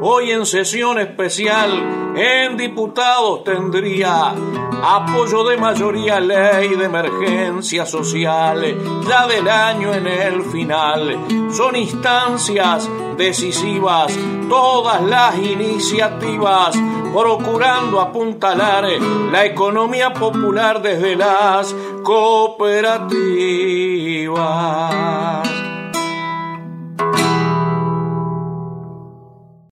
hoy en sesión especial en diputados tendría apoyo de mayoría, ley de emergencia social, ya del año en el final. Son instancias decisivas todas las iniciativas, procurando apuntalar la economía popular desde las cooperativas.